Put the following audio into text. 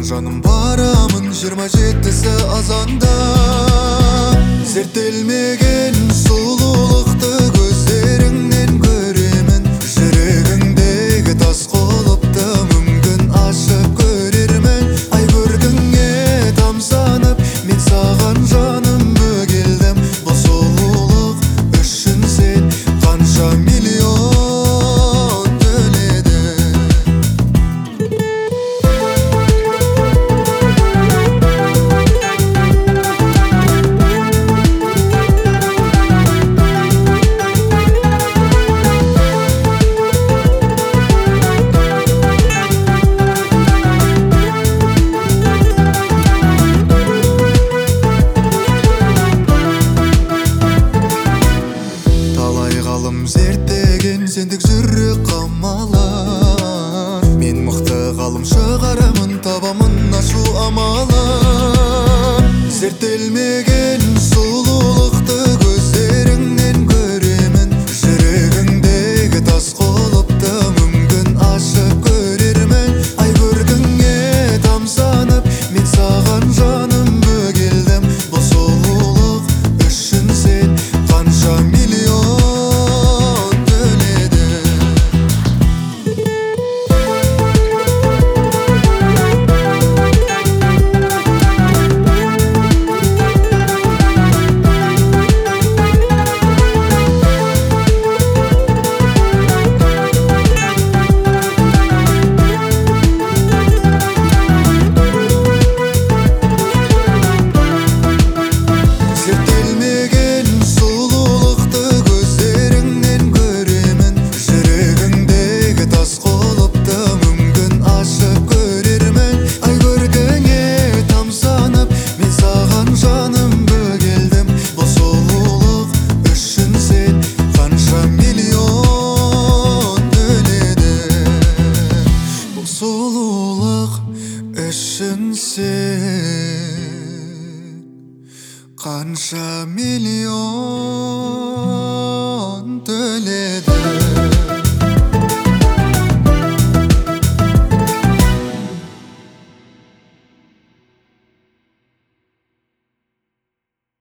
жаным барамын 27-сі азанда. Зерттелмеген сұлулықты көздеріңнен көремін. Жүрегіңдегі тас қолыпты мүмкін ашып көрермін. Ай көркіңе тамсанып мен саған жаным бөгелдім. Бұл сұлулық үшін сен қанша миллион зерттеген сендік жүрек қамалар. Мен мықты ғалым шығарамын, табамын ашу амалын. Зерттелмеген сұлулықты көздеріңнен көремін. Жүрегіңдегі тас қолыпты мүмкін ашып көрермін. Ай көркіңе тамсанып мен саған жаным бөгелдім. Бұл сұлулық үшін сен қанша миллион үшін сен қанша